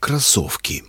Кроссовки.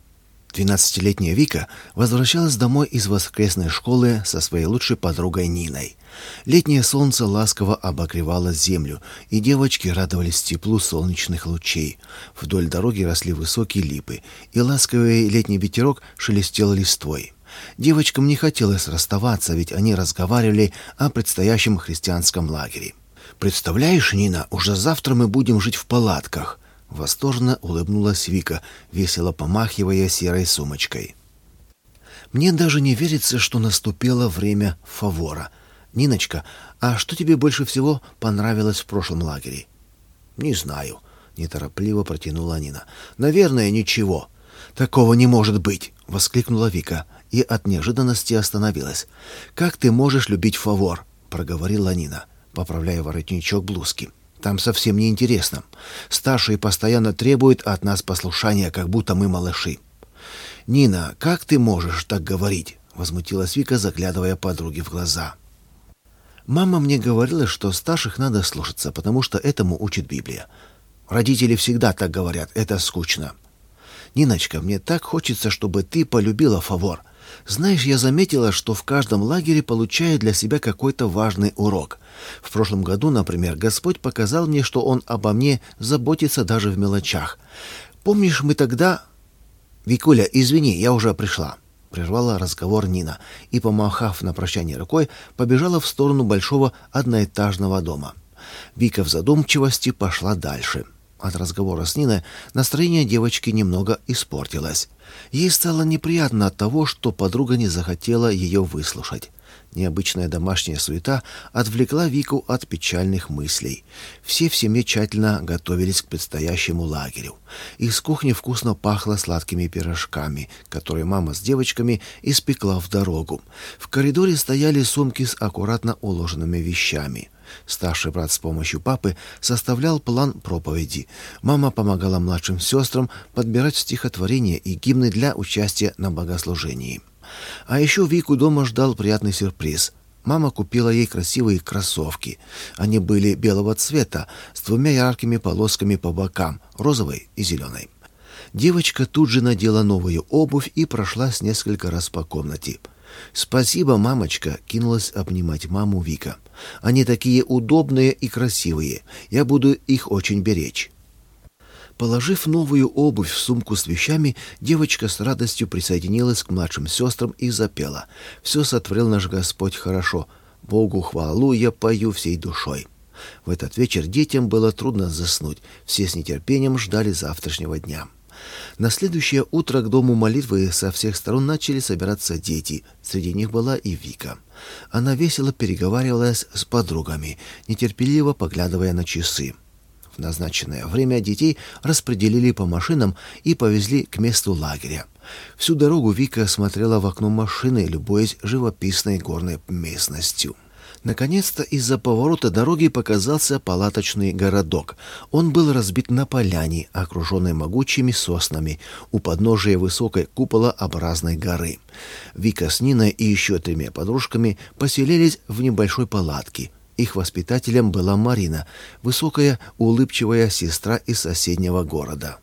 12-летняя Вика возвращалась домой из воскресной школы со своей лучшей подругой Ниной. Летнее солнце ласково обогревало землю, и девочки радовались теплу солнечных лучей. Вдоль дороги росли высокие липы, и ласковый летний ветерок шелестел листвой. Девочкам не хотелось расставаться, ведь они разговаривали о предстоящем христианском лагере. «Представляешь, Нина, уже завтра мы будем жить в палатках!» Восторженно улыбнулась Вика, весело помахивая серой сумочкой. «Мне даже не верится, что наступило время фавора. Ниночка, а что тебе больше всего понравилось в прошлом лагере?» «Не знаю», — неторопливо протянула Нина. «Наверное, ничего». «Такого не может быть!» — воскликнула Вика и от неожиданности остановилась. «Как ты можешь любить фавор?» — проговорила Нина, поправляя воротничок блузки. «Там совсем не интересно. Старшие постоянно требуют от нас послушания, как будто мы малыши». «Нина, как ты можешь так говорить?» — возмутилась Вика, заглядывая подруге в глаза. «Мама мне говорила, что старших надо слушаться, потому что этому учит Библия. Родители всегда так говорят, это скучно». «Ниночка, мне так хочется, чтобы ты полюбила фавор. Знаешь, я заметила, что в каждом лагере получаю для себя какой-то важный урок. В прошлом году, например, Господь показал мне, что Он обо мне заботится даже в мелочах. Помнишь, мы тогда...» «Викуля, извини, я уже пришла», — прервала разговор Нина и, помахав на прощание рукой, побежала в сторону большого одноэтажного дома. Вика в задумчивости пошла дальше. От разговора с Ниной настроение девочки немного испортилось. Ей стало неприятно от того, что подруга не захотела ее выслушать. Необычная домашняя суета отвлекла Вику от печальных мыслей. Все в семье тщательно готовились к предстоящему лагерю. Из кухни вкусно пахло сладкими пирожками, которые мама с девочками испекла в дорогу. В коридоре стояли сумки с аккуратно уложенными вещами. Старший брат с помощью папы составлял план проповеди. Мама помогала младшим сестрам подбирать стихотворения и гимны для участия на богослужении. А еще Вику дома ждал приятный сюрприз. Мама купила ей красивые кроссовки. Они были белого цвета, с двумя яркими полосками по бокам, розовой и зеленой. Девочка тут же надела новую обувь и прошлась несколько раз по комнате. «Спасибо, мамочка!» — кинулась обнимать маму Вика. «Они такие удобные и красивые. Я буду их очень беречь». Положив новую обувь в сумку с вещами, девочка с радостью присоединилась к младшим сестрам и запела. «Все сотворил наш Господь хорошо. Богу хвалу я пою всей душой». В этот вечер детям было трудно заснуть. Все с нетерпением ждали завтрашнего дня. На следующее утро к дому молитвы со всех сторон начали собираться дети. Среди них была и Вика. Она весело переговаривалась с подругами, нетерпеливо поглядывая на часы. В назначенное время детей распределили по машинам и повезли к месту лагеря. Всю дорогу Вика смотрела в окно машины, любуясь живописной горной местностью. Наконец-то из-за поворота дороги показался палаточный городок. Он был разбит на поляне, окруженной могучими соснами, у подножия высокой куполообразной горы. Вика с Ниной и еще 3 подружками поселились в небольшой палатке. Их воспитателем была Марина, высокая, улыбчивая сестра из соседнего города.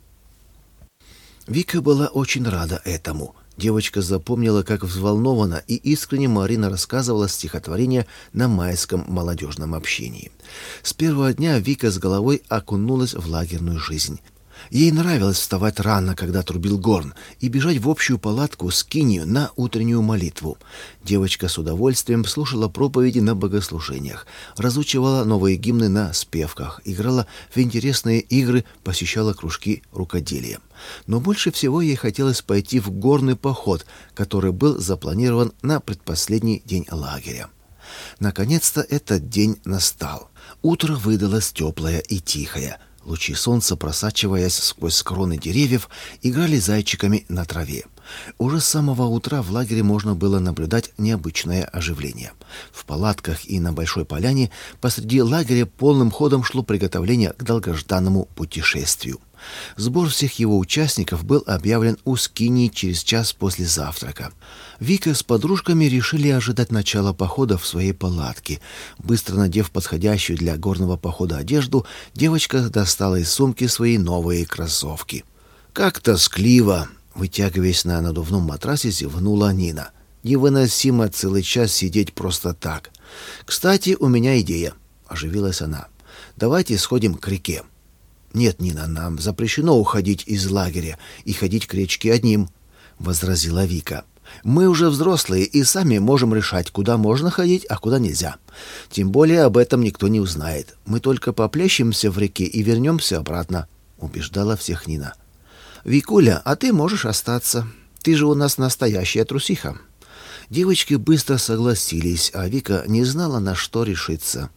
Вика была очень рада этому. Девочка запомнила, как взволнованно и искренне Марина рассказывала стихотворение на майском молодежном общении. С первого дня Вика с головой окунулась в лагерную жизнь. Ей нравилось вставать рано, когда трубил горн, и бежать в общую палатку с кинью на утреннюю молитву. Девочка с удовольствием слушала проповеди на богослужениях, разучивала новые гимны на спевках, играла в интересные игры, посещала кружки рукоделия. Но больше всего ей хотелось пойти в горный поход, который был запланирован на предпоследний день лагеря. Наконец-то этот день настал. Утро выдалось теплое и тихое. Лучи солнца, просачиваясь сквозь кроны деревьев, играли зайчиками на траве. Уже с самого утра в лагере можно было наблюдать необычное оживление. В палатках и на большой поляне посреди лагеря полным ходом шло приготовление к долгожданному путешествию. Сбор всех его участников был объявлен у скинии через час после завтрака. Вика с подружками решили ожидать начала похода в своей палатке. Быстро надев подходящую для горного похода одежду, девочка достала из сумки свои новые кроссовки. «Как тоскливо!» — вытягиваясь на надувном матрасе, зевнула Нина. «Невыносимо целый час сидеть просто так. Кстати, у меня идея», — оживилась она. «Давайте сходим к реке». «Нет, Нина, нам запрещено уходить из лагеря и ходить к речке одним», — возразила Вика. «Мы уже взрослые и сами можем решать, куда можно ходить, а куда нельзя. Тем более об этом никто не узнает. Мы только поплещемся в реке и вернемся обратно», — убеждала всех Нина. «Викуля, а ты можешь остаться. Ты же у нас настоящая трусиха». Девочки быстро согласились, а Вика не знала, на что решиться.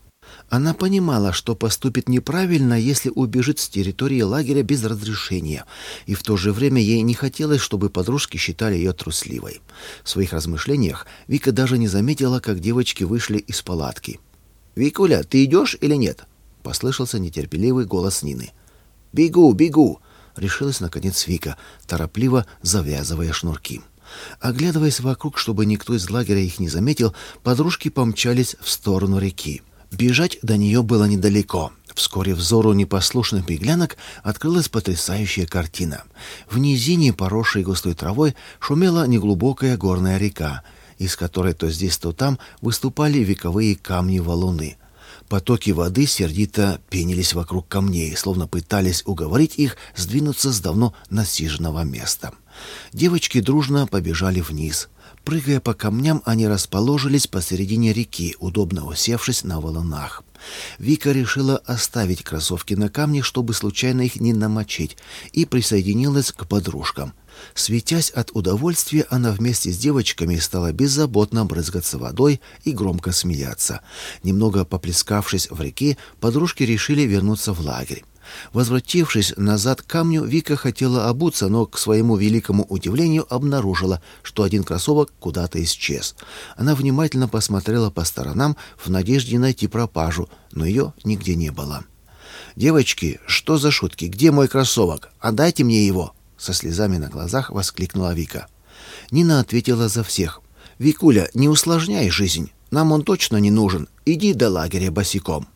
Она понимала, что поступит неправильно, если убежит с территории лагеря без разрешения, и в то же время ей не хотелось, чтобы подружки считали ее трусливой. В своих размышлениях Вика даже не заметила, как девочки вышли из палатки. «Викуля, ты идешь или нет?» — послышался нетерпеливый голос Нины. «Бегу, бегу!» — решилась наконец Вика, торопливо завязывая шнурки. Оглядываясь вокруг, чтобы никто из лагеря их не заметил, подружки помчались в сторону реки. Бежать до нее было недалеко. Вскоре взору непослушных беглянок открылась потрясающая картина. В низине, поросшей густой травой, шумела неглубокая горная река, из которой то здесь, то там выступали вековые камни-валуны. Потоки воды сердито пенились вокруг камней, словно пытались уговорить их сдвинуться с давно насиженного места. Девочки дружно побежали вниз. Прыгая по камням, они расположились посередине реки, удобно усевшись на валунах. Вика решила оставить кроссовки на камне, чтобы случайно их не намочить, и присоединилась к подружкам. Светясь от удовольствия, она вместе с девочками стала беззаботно брызгаться водой и громко смеяться. Немного поплескавшись в реке, подружки решили вернуться в лагерь. Возвратившись назад к камню, Вика хотела обуться, но, к своему великому удивлению, обнаружила, что один кроссовок куда-то исчез. Она внимательно посмотрела по сторонам в надежде найти пропажу, но ее нигде не было. «Девочки, что за шутки? Где мой кроссовок? Отдайте мне его!» Со слезами на глазах воскликнула Вика. Нина ответила за всех. «Викуля, не усложняй жизнь. Нам он точно не нужен. Иди до лагеря босиком».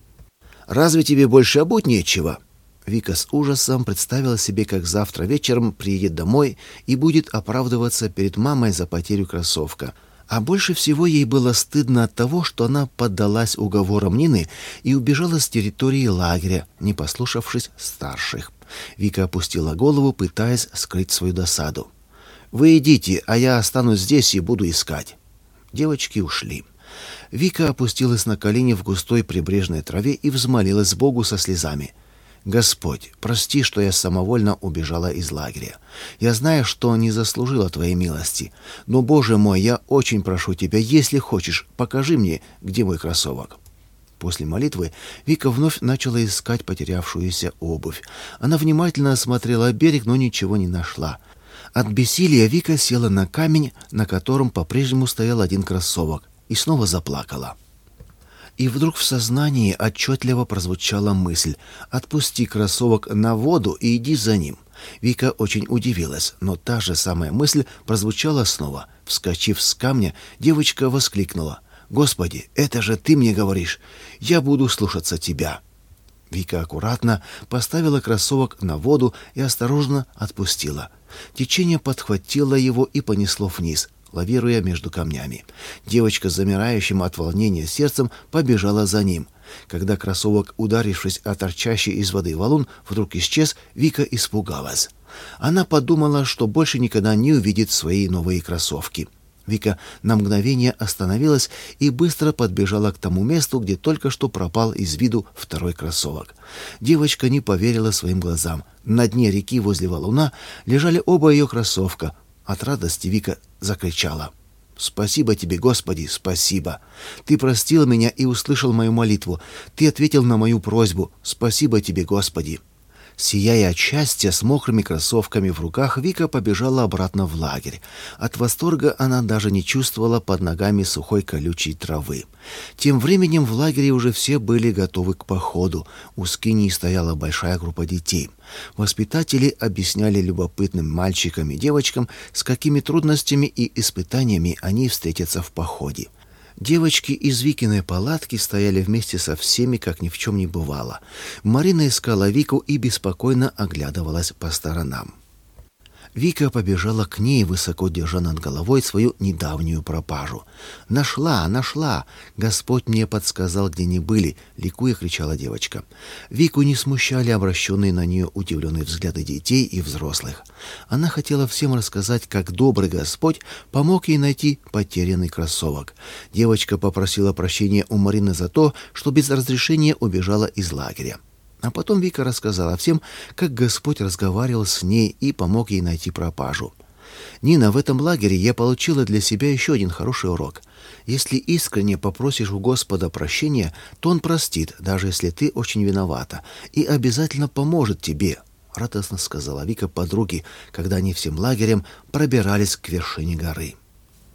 «Разве тебе больше обуть нечего?» Вика с ужасом представила себе, как завтра вечером приедет домой и будет оправдываться перед мамой за потерю кроссовка. А больше всего ей было стыдно от того, что она поддалась уговорам Нины и убежала с территории лагеря, не послушавшись старших. Вика опустила голову, пытаясь скрыть свою досаду. «Вы идите, а я останусь здесь и буду искать». Девочки ушли. Вика опустилась на колени в густой прибрежной траве и взмолилась Богу со слезами. «Господь, прости, что я самовольно убежала из лагеря. Я знаю, что не заслужила Твоей милости. Но, Боже мой, я очень прошу Тебя, если хочешь, покажи мне, где мой кроссовок». После молитвы Вика вновь начала искать потерявшуюся обувь. Она внимательно осмотрела берег, но ничего не нашла. От бессилия Вика села на камень, на котором по-прежнему стоял один кроссовок, и снова заплакала. И вдруг в сознании отчетливо прозвучала мысль: «Отпусти кроссовок на воду и иди за ним». Вика очень удивилась, но та же самая мысль прозвучала снова. Вскочив с камня, девочка воскликнула: «Господи, это же Ты мне говоришь! Я буду слушаться Тебя!» Вика аккуратно поставила кроссовок на воду и осторожно отпустила. Течение подхватило его и понесло вниз, лавируя между камнями. Девочка с замирающим от волнения сердцем побежала за ним. Когда кроссовок, ударившись о торчащий из воды валун, вдруг исчез, Вика испугалась. Она подумала, что больше никогда не увидит свои новые кроссовки. Вика на мгновение остановилась и быстро подбежала к тому месту, где только что пропал из виду второй кроссовок. Девочка не поверила своим глазам. На дне реки возле валуна лежали оба ее кроссовка. От радости Вика закричала: «Спасибо тебе, Господи, спасибо! Ты простил меня и услышал мою молитву. Ты ответил на мою просьбу. Спасибо тебе, Господи!» Сияя от счастья, с мокрыми кроссовками в руках, Вика побежала обратно в лагерь. От восторга она даже не чувствовала под ногами сухой колючей травы. Тем временем в лагере уже все были готовы к походу. У скинии стояла большая группа детей. Воспитатели объясняли любопытным мальчикам и девочкам, с какими трудностями и испытаниями они встретятся в походе. Девочки из Викиной палатки стояли вместе со всеми, как ни в чем не бывало. Марина искала Вику и беспокойно оглядывалась по сторонам. Вика побежала к ней, высоко держа над головой свою недавнюю пропажу. «Нашла, нашла! Господь мне подсказал, где не были!» — ликуя кричала девочка. Вику не смущали обращенные на нее удивленные взгляды детей и взрослых. Она хотела всем рассказать, как добрый Господь помог ей найти потерянный кроссовок. Девочка попросила прощения у Марины за то, что без разрешения убежала из лагеря. А потом Вика рассказала всем, как Господь разговаривал с ней и помог ей найти пропажу. «Нина, в этом лагере я получила для себя еще один хороший урок. Если искренне попросишь у Господа прощения, то Он простит, даже если ты очень виновата, и обязательно поможет тебе», — радостно сказала Вика подруге, когда они всем лагерем пробирались к вершине горы.